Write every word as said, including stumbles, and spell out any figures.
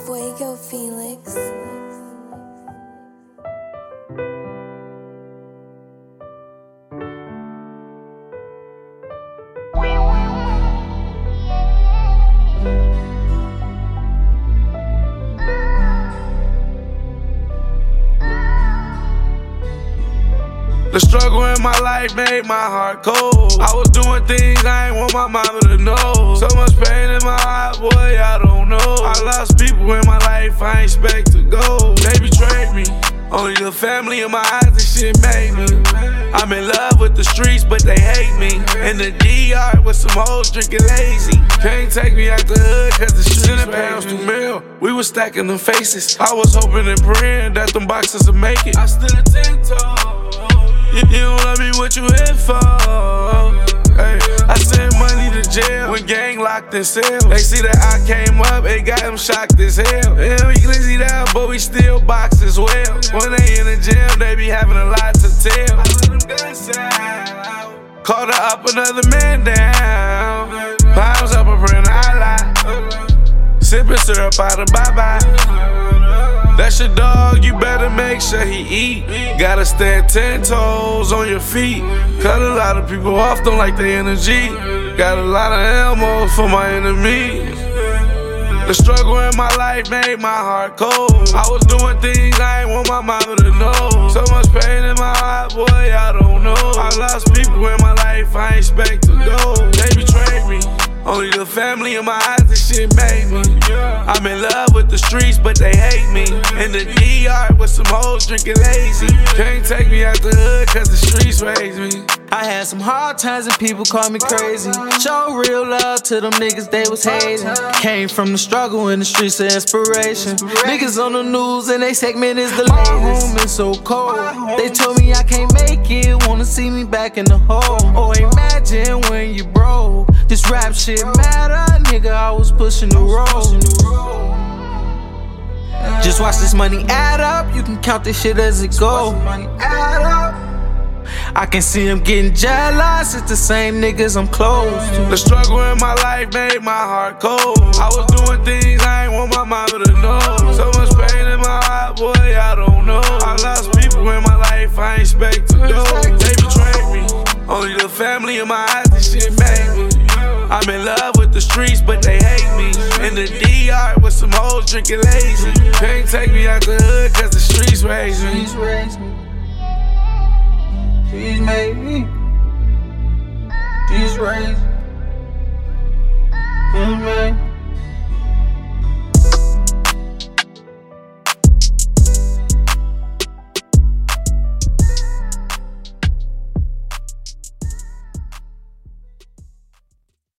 Fuego Felix. The struggle in my life made my heart cold. I was doing things I ain't want my mama to know. So much pain in my heart, boy, I don't know. I lost people in my life I ain't expect to go. They betrayed me. Only the family in my eyes, this shit made me. I'm in love with the streets, but they hate me. In the D R with some hoes drinking lazy. Can't take me out the hood, cause the streets pounds to mil. We was stacking them faces. I was hoping and praying that them boxes would make it. I stood a ten toes. You, you don't love me, what you here for? Hey, I sent money to jail when gang locked in cells. They see that I came up, it got them shocked as hell. Yeah, we glizzy down, but we still box as well. When they in the gym, they be having a lot to tell. I let them guns out. Called her up, another man down. Palms up, a print I lie. Sipping syrup out of bye-bye. That's your dog, you better make sure he eat. Gotta stand ten toes on your feet. Cut a lot of people off, don't like the energy. Got a lot of ammo for my enemies. The struggle in my life made my heart cold. I was doing things I ain't want my mama to know. So much pain in my heart, boy, I don't know. I lost people in my life I ain't expect to go. They betrayed me. Only the family in my eyes, this shit made me. I'm in love with the streets, but they hate me. In the D R with some hoes drinking lazy. Can't take me out the hood, cause the streets raised me. I had some hard times and people call me crazy. Show real love to them niggas, they was hating. Came from the struggle in the streets of inspiration. Niggas on the news and they segment is the latest. My home is so cold. They told me I can't make it, wanna see me back in the hole. Oh, imagine when you broke. This rap shit matter, nigga, I was pushing the road. Just watch this money add up, you can count this shit as it go. I can see them getting jealous, it's the same niggas I'm close to. The struggle in my life made my heart cold. I was doing things I ain't want my mama to know. So much pain in my heart, boy, I don't know. I lost people in my life I ain't expect to go. They betrayed me. Only the family in my eyes, this shit made me. I'm in love with the streets, but they hate me. In the D R with some hoes drinking lazy. Can't take me out the hood, cause the streets raised me. Streets raised me. She's made me. She's raised me.